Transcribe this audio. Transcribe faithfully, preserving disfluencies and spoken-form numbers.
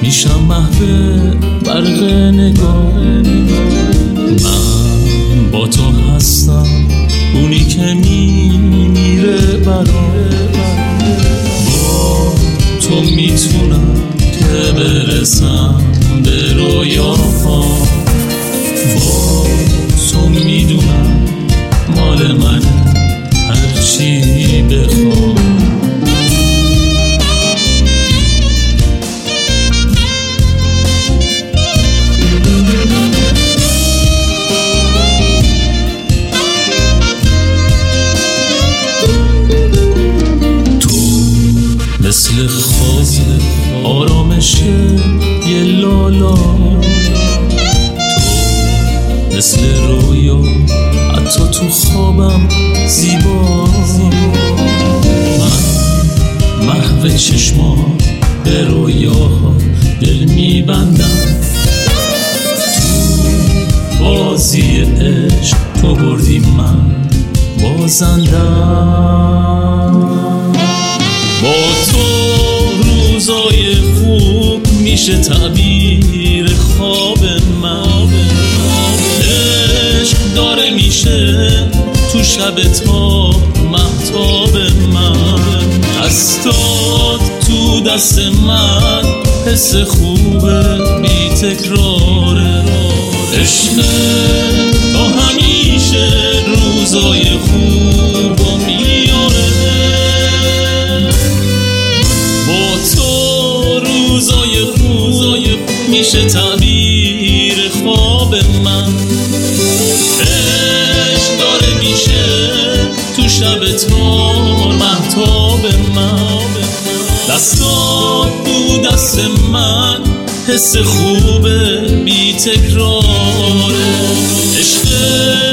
میشم محو برق نگاه. من با تو هستم، اونی که میمیره برای. با تو میتونم که برسم به رویاها. با تو میدونم مال من هرچی بخوام. مثل خواب آرامش یه لالا، تو مثل رویا حتی تو خوابم زیبا. من محو چشما به رویاها دل میبندم. تو بازی عشق تو بردی، من بازندم. با تو روزای خوب میشه تعبیر خواب من. عشق داره میشه تو شب تا مهتاب من. دستات تو دست من حس خوبه بی تکراره. عشق تا همیشه روزای خوب و میاره. روزای خوب میشه تعبیر خواب من. عشق داره میشه تو شب تار مهتاب من. دستات تو دست من حس خوبه بی تکراره. عشق